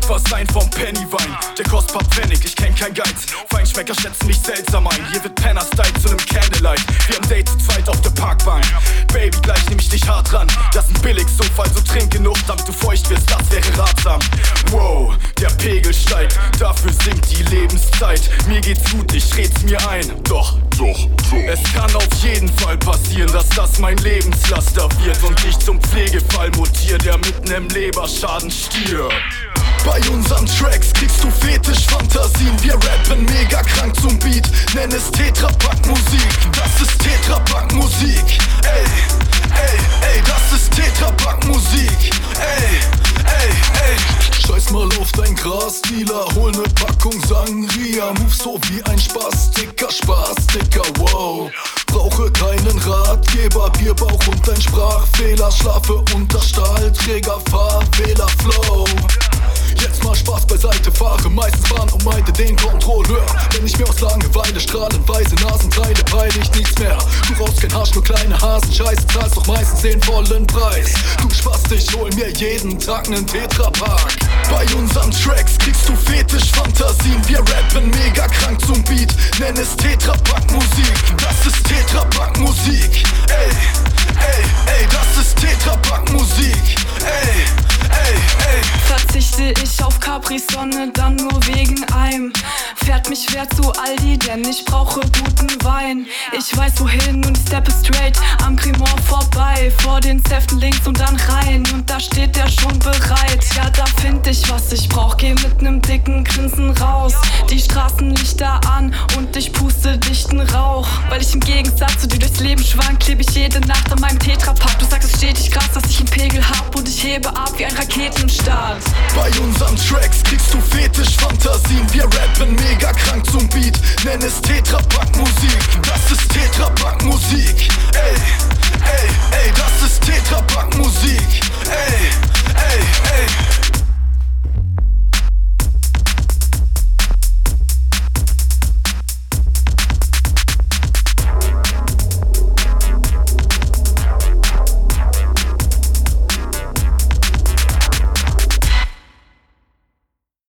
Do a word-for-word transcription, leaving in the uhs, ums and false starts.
was sein vom Pennywein. Der kostet paar Pfennig, ich kenn kein Geiz. Feinschmecker schätzen mich seltsam ein. Hier wird Penner-Style zu nem Candlelight. Wir haben Date zu zweit auf der Parkbank. Baby, gleich nehm ich dich hart ran. Das ist ein Billigsofa, also trink genug, damit du feucht wirst, das wäre ratsam. Wow, der Pegel steigt, dafür sinkt die Lebenszeit. Mir geht's gut, ich red's mir ein. Doch, doch, doch. Es kann auf jeden Fall passieren, dass das mein Lebenslaster wird und ich zum Pflegefall mutier, der mit nem Leberschaden stirbt. Bei unseren Tracks kriegst du Fetisch-Fantasien. Wir rappen mega krank zum Beat, nenn es Tetrapack-Musik. Das ist Tetrapack-Musik. Ey, ey, ey, das ist Tetrapack-Musik. Ey, ey, ey. Scheiß mal auf dein Gras-Dealer, hol ne Packung Sangria. Move so wie ein Spastiker, Spastiker, wow. Brauche keinen Ratgeber, Bierbauch und ein Sprachfehler. Schlafe unter Stahlträger, Fahrwähler, Flow. Jetzt mal Spaß beiseite, fahre meistens Bahn und meinte den Kontrolleur. Wenn ich mir aus Langeweile strahlend weiße Nasenteile peil ich nichts mehr. Du rauchst kein Hasch, nur kleine Hasen, Scheiße, zahlst doch meistens den vollen Preis. Du Spast, ich hol mir jeden Tag nen Tetrapack. Bei unseren Tracks kriegst du Fetisch-Fantasien. Wir rappen mega krank zum Beat, nenn es Tetrapack-Musik. Das ist Tetrapack-Musik. Ey, ey, ey, das ist Tetrapack-Musik. Ey, ey, ey. Verzichte ich auf Capri-Sonne, dann nur wegen einem. Fährt mich wer zu Aldi, denn ich brauche guten Wein. Ich weiß wohin und steppe straight am Cremant vorbei. Vor den Säften links und dann rein und da steht der schon bereit. Ja, da find ich, was ich brauch, geh mit nem dicken Grinsen raus. Die Straßenlichter an und ich puste dichten Rauch. Weil ich im Gegensatz zu dir durchs Leben schwank, kleb ich jede Nacht an meinem Tetrapack. Du sagst, es stetig krass, dass ich einen Pegel hab und ich hebe ab wie ein Raketenstart. Bei unseren Tracks kriegst du Fetisch-Fantasien. Wir rappen mega krank zum Beat, nenn es Tetrapack-Musik. Das ist Tetrapack-Musik.